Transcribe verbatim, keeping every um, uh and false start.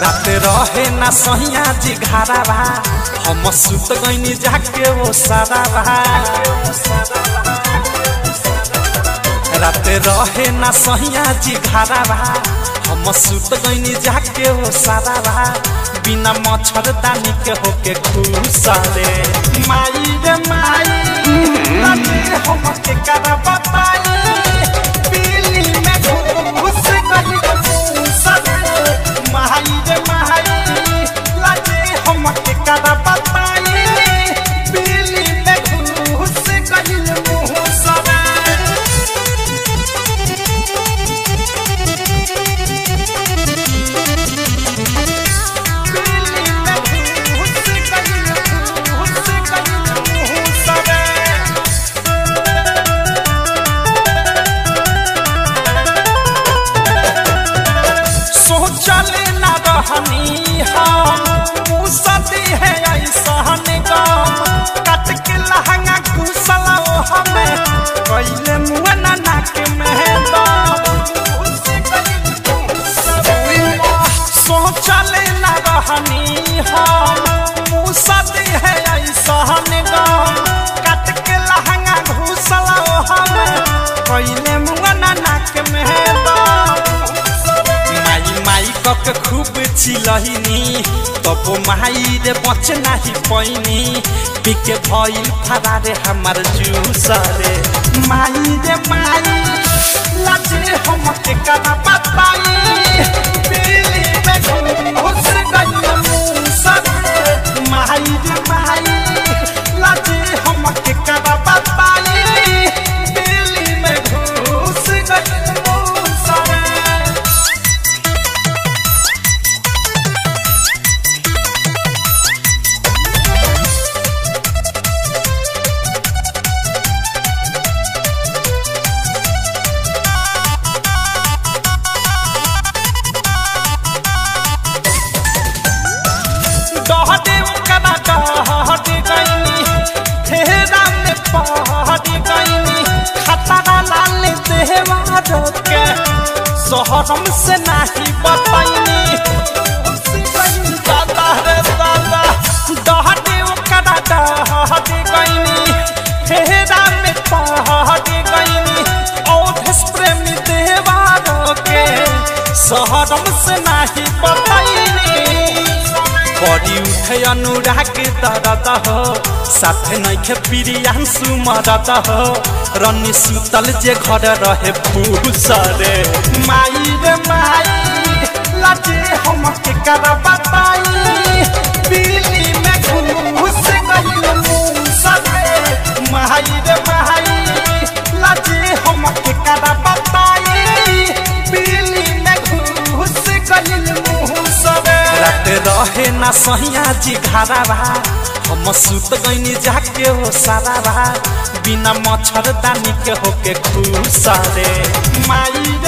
रात रहे ना सहिया जी घारा बा हम सुत गईनी जाके वो सारा बा रात रहे ना सहिया जी घारा बा हम सुत गईनी जाके वो सारा बा बिना मच्छरदानी के होके खुश रे माई रे माई लागे हम के करा बताई पीली में घुस गई खुश रे माई रे माई लागे हम के करा बताई पीली में घुस गई मुँह सरे चले ना रहनी हम मुसदी है ऐसा निगम कट के लहंगा कुसला हमें पहले मुँह ना नाक में सो चले ना रहनी हम मुसदी है ऐसा निगम कट के लहंगा घुसला हमें पहले मुँह ना नाक में माई कक खूब चिलहिनी तब माई रे बच नहीं पैनी पिके भइल फरारे हमार जूस रे माई रे माई लाजे हम के करा बताई पीली में घुस गई मुँह रे माई रे माई लाजे हम के करा बताई पीली में घुस गई शहरम से नहीं बताइनी दादा रे दादा दहटे ओकरा दहटे गईनी फेरा में पहटे गईनी औधस प्रेमी देवार के शहरम से नहीं बताइनी बड़ी उठे अनुराग दर्द हो साथे नइखे प्रियांशु मरद हो रनी सुतल जे घर रहे फूस रे माई रे माई लाजे हम के करा बताई पीली में घुस गई मुँह रे माई रे माई लाजे हम के करा बताई पीली में घुस गई मुँह रे रात रहे ना सहिया जी घारा बा हम सुत गईनी जाके वो सारा बा बिना मच्छरदानी के होके खुश रे माई